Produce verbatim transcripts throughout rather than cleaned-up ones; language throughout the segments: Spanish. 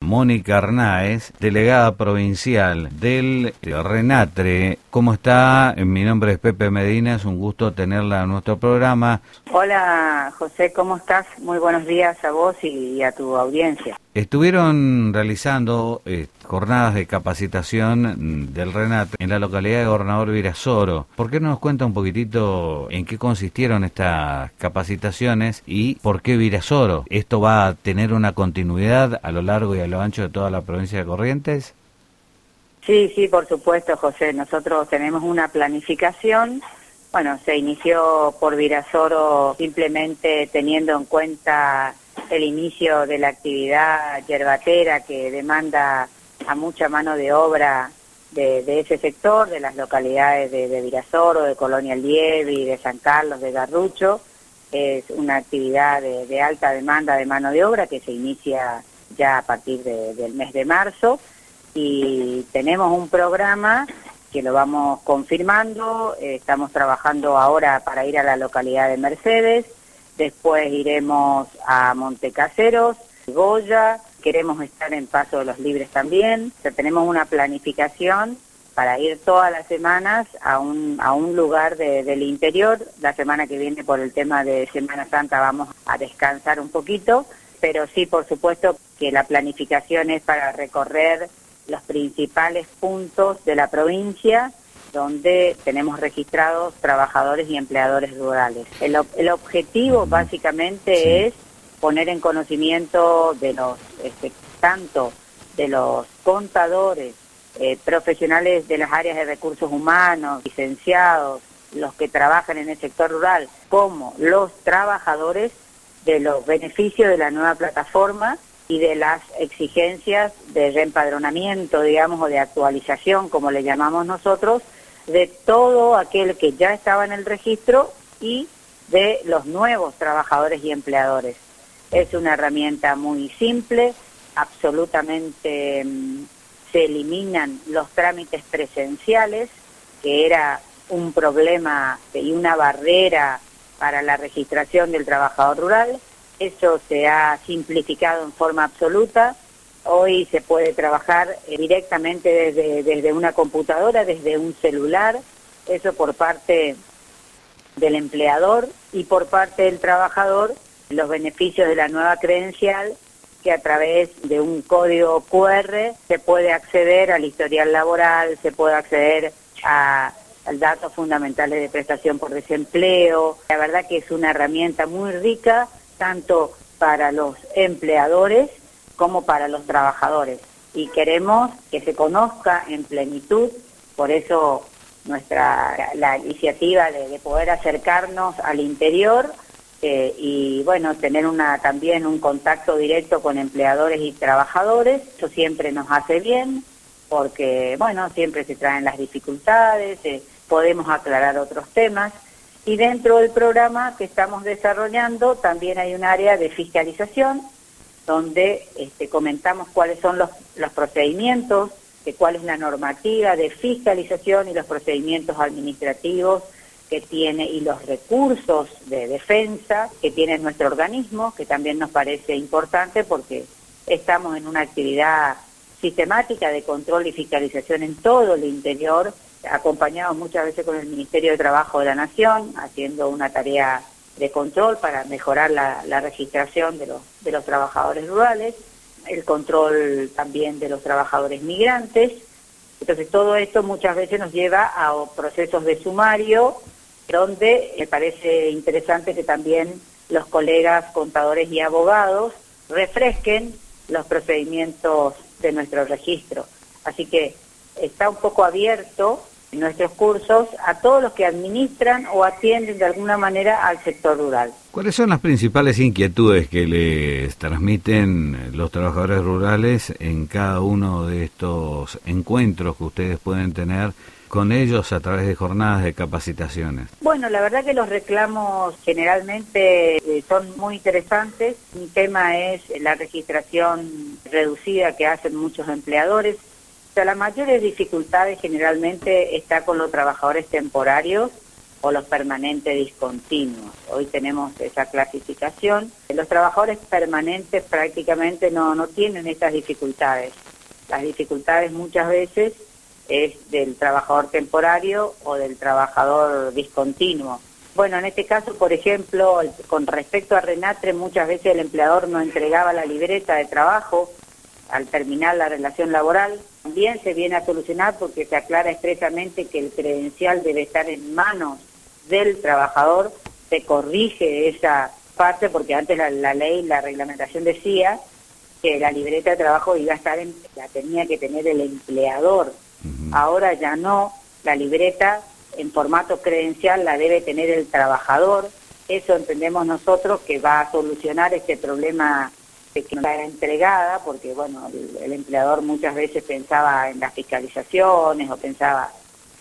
Mónica Arnáez, delegada provincial del RENATRE. ¿Cómo está? Mi nombre es Pepe Medina, es un gusto tenerla en nuestro programa. Hola José, ¿cómo estás? Muy buenos días a vos y a tu audiencia. Estuvieron realizando eh, jornadas de capacitación del RENATRE en la localidad de Gobernador Virasoro. ¿Por qué no nos cuenta un poquitito en qué consistieron estas capacitaciones y por qué Virasoro? ¿Esto va a tener una continuidad a lo largo y a lo ancho de toda la provincia de Corrientes? Sí, sí, por supuesto, José. Nosotros tenemos una planificación. Bueno, se inició por Virasoro simplemente teniendo en cuenta el inicio de la actividad yerbatera que demanda a mucha mano de obra de, de ese sector, de las localidades de, de Virasoro, de Colonia El Lievi, de San Carlos, de Garrucho. Es una actividad de, de alta demanda de mano de obra que se inicia ya a partir de, del mes de marzo y tenemos un programa que lo vamos confirmando. Eh, estamos trabajando ahora para ir a la localidad de Mercedes, después iremos a Montecaseros, Goya, queremos estar en Paso de los Libres también. O sea, tenemos una planificación para ir todas las semanas a un, a un lugar de, del interior. La semana que viene, por el tema de Semana Santa, vamos a descansar un poquito, pero sí, por supuesto, que la planificación es para recorrer los principales puntos de la provincia donde tenemos registrados trabajadores y empleadores rurales. El, el objetivo básicamente sí. es poner en conocimiento de los, este, tanto de los contadores, eh, profesionales de las áreas de recursos humanos, licenciados, los que trabajan en el sector rural, como los trabajadores, de los beneficios de la nueva plataforma y de las exigencias de reempadronamiento, digamos, o de actualización, como le llamamos nosotros, de todo aquel que ya estaba en el registro y de los nuevos trabajadores y empleadores. Es una herramienta muy simple, absolutamente mmm, se eliminan los trámites presenciales, que era un problema y una barrera para la registración del trabajador rural. Eso se ha simplificado en forma absoluta. Hoy se puede trabajar eh, directamente desde, desde una computadora, desde un celular, eso por parte del empleador, y por parte del trabajador los beneficios de la nueva credencial, que a través de un código cu erre se puede acceder al historial laboral, se puede acceder a a datos fundamentales de prestación por desempleo. La verdad que es una herramienta muy rica, tanto para los empleadores como para los trabajadores. Y queremos que se conozca en plenitud, por eso nuestra la iniciativa de, de poder acercarnos al interior eh, y bueno, tener una también un contacto directo con empleadores y trabajadores. Eso siempre nos hace bien, porque, bueno, siempre se traen las dificultades, eh, podemos aclarar otros temas, y dentro del programa que estamos desarrollando también hay un área de fiscalización, donde este, comentamos cuáles son los, los procedimientos, que cuál es la normativa de fiscalización y los procedimientos administrativos que tiene, y los recursos de defensa que tiene nuestro organismo, que también nos parece importante porque estamos en una actividad sistemática de control y fiscalización en todo el interior, acompañados muchas veces con el Ministerio de Trabajo de la Nación, haciendo una tarea de control para mejorar la, la registración de los, de los trabajadores rurales, el control también de los trabajadores migrantes. Entonces todo esto muchas veces nos lleva a procesos de sumario, donde me parece interesante que también los colegas contadores y abogados refresquen los procedimientos de nuestro registro. Así que está un poco abierto en nuestros cursos a todos los que administran o atienden de alguna manera al sector rural. ¿Cuáles son las principales inquietudes que les transmiten los trabajadores rurales en cada uno de estos encuentros que ustedes pueden tener con ellos a través de jornadas de capacitaciones? Bueno, la verdad que los reclamos generalmente eh, son muy interesantes. Un tema es la registración reducida que hacen muchos empleadores. O sea, las mayores dificultades generalmente está con los trabajadores temporarios, o los permanentes discontinuos. Hoy tenemos esa clasificación. Los trabajadores permanentes prácticamente no, no tienen estas dificultades. Las dificultades muchas veces es del trabajador temporario o del trabajador discontinuo. Bueno, en este caso, por ejemplo, con respecto a Renatre, muchas veces el empleador no entregaba la libreta de trabajo al terminar la relación laboral. También se viene a solucionar porque se aclara expresamente que el credencial debe estar en manos del trabajador. Se corrige esa parte porque antes la, la ley, la reglamentación decía que la libreta de trabajo iba a estar en, la tenía que tener el empleador. Uh-huh. Ahora ya no, la libreta en formato credencial la debe tener el trabajador. Eso entendemos nosotros que va a solucionar este problema de que no era entregada, porque bueno, el, el empleador muchas veces pensaba en las fiscalizaciones o pensaba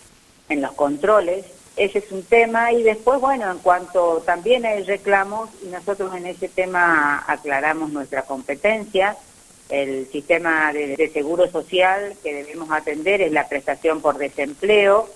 en los controles. Ese es un tema. Y después, bueno, en cuanto también hay reclamos, y nosotros en ese tema aclaramos nuestra competencia, el sistema de, de seguro social que debemos atender es la prestación por desempleo,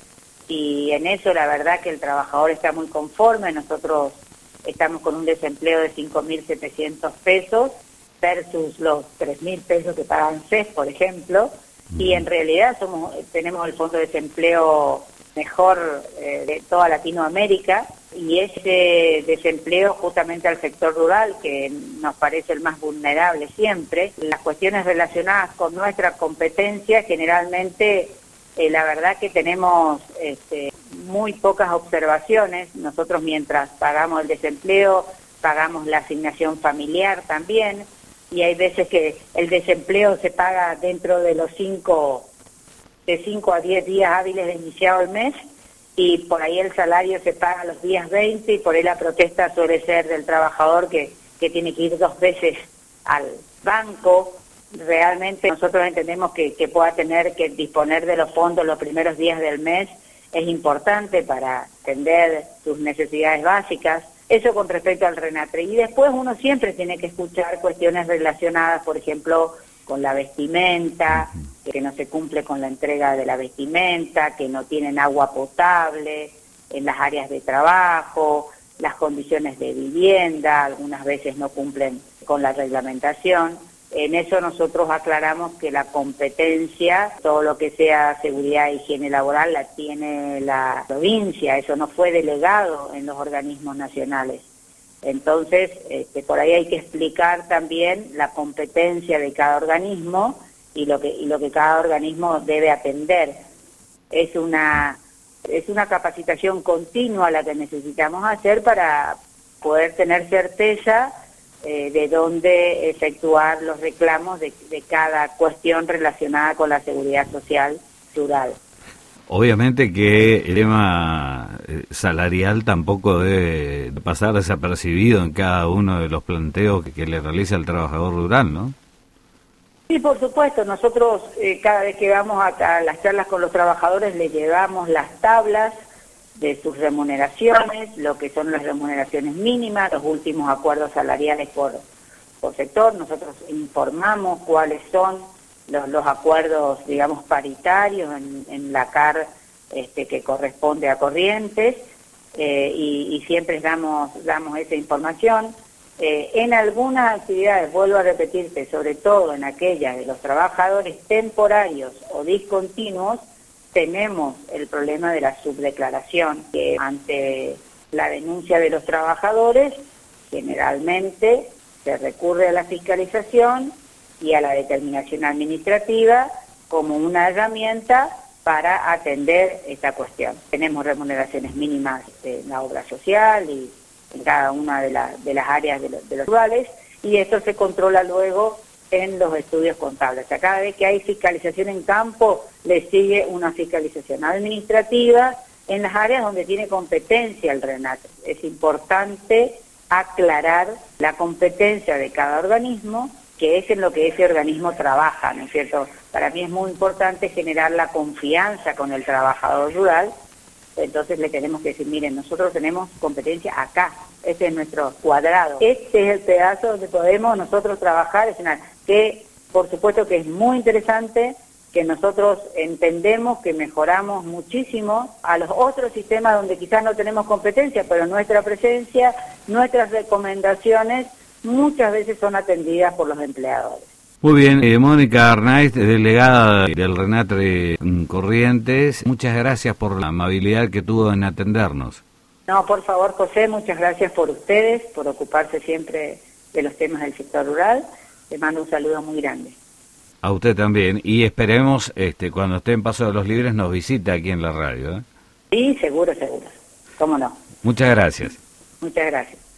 y en eso la verdad que el trabajador está muy conforme. Nosotros estamos con un desempleo de cinco mil setecientos pesos versus los tres mil pesos que pagan C E S, por ejemplo, uh-huh. Y en realidad somos tenemos el fondo de desempleo mejor eh, de toda Latinoamérica, y ese desempleo justamente al sector rural, que nos parece el más vulnerable siempre. Las cuestiones relacionadas con nuestra competencia, generalmente eh, la verdad que tenemos este, muy pocas observaciones. Nosotros mientras pagamos el desempleo, pagamos la asignación familiar también, y hay veces que el desempleo se paga dentro de los cinco de cinco a diez días hábiles de iniciado el mes, y por ahí el salario se paga los días veinte, y por ahí la protesta suele ser del trabajador que, que tiene que ir dos veces al banco. Realmente nosotros entendemos que, que pueda tener que disponer de los fondos los primeros días del mes es importante para atender sus necesidades básicas. Eso con respecto al Renatre. Y después uno siempre tiene que escuchar cuestiones relacionadas, por ejemplo, con la vestimenta, que no se cumple con la entrega de la vestimenta, que no tienen agua potable en las áreas de trabajo, las condiciones de vivienda, algunas veces no cumplen con la reglamentación. En eso nosotros aclaramos que la competencia, todo lo que sea seguridad e higiene laboral, la tiene la provincia. Eso no fue delegado en los organismos nacionales. Entonces, este, por ahí hay que explicar también la competencia de cada organismo y lo que y lo que cada organismo debe atender. Es una es una capacitación continua la que necesitamos hacer para poder tener certeza eh, de dónde efectuar los reclamos de, de cada cuestión relacionada con la seguridad social rural. Obviamente que el tema salarial tampoco debe pasar desapercibido en cada uno de los planteos que, que le realiza el trabajador rural, ¿no? Sí, por supuesto. Nosotros eh, cada vez que vamos a, a las charlas con los trabajadores les llevamos las tablas de sus remuneraciones, lo que son las remuneraciones mínimas, los últimos acuerdos salariales por, por sector. Nosotros informamos cuáles son Los, los acuerdos, digamos, paritarios en, en la C A R este, que corresponde a Corrientes, eh, y, y siempre damos, damos esa información. Eh, en algunas actividades, vuelvo a repetirte, sobre todo en aquellas de los trabajadores temporarios o discontinuos, tenemos el problema de la subdeclaración, que ante la denuncia de los trabajadores, generalmente se recurre a la fiscalización y a la determinación administrativa como una herramienta para atender esta cuestión. Tenemos remuneraciones mínimas en la obra social y en cada una de, la, de las áreas de, lo, de los rurales, y esto se controla luego en los estudios contables. O sea, cada vez que hay fiscalización en campo, le sigue una fiscalización administrativa en las áreas donde tiene competencia el Renatre. Es importante aclarar la competencia de cada organismo, que es en lo que ese organismo trabaja, ¿no es cierto? Para mí es muy importante generar la confianza con el trabajador rural. Entonces le tenemos que decir, miren, nosotros tenemos competencia acá, este es nuestro cuadrado, este es el pedazo donde podemos nosotros trabajar, es una, que por supuesto que es muy interesante que nosotros entendemos que mejoramos muchísimo a los otros sistemas donde quizás no tenemos competencia, pero nuestra presencia, nuestras recomendaciones muchas veces son atendidas por los empleadores. Muy bien, eh, Mónica Arnaiz, delegada del RENATRE Corrientes, muchas gracias por la amabilidad que tuvo en atendernos. No, por favor, José, muchas gracias por ustedes, por ocuparse siempre de los temas del sector rural. Te mando un saludo muy grande. A usted también, y esperemos, este, cuando esté en Paso de los Libres, nos visite aquí en la radio, ¿eh? Sí, seguro, seguro. ¿Cómo no? Muchas gracias. Muchas gracias.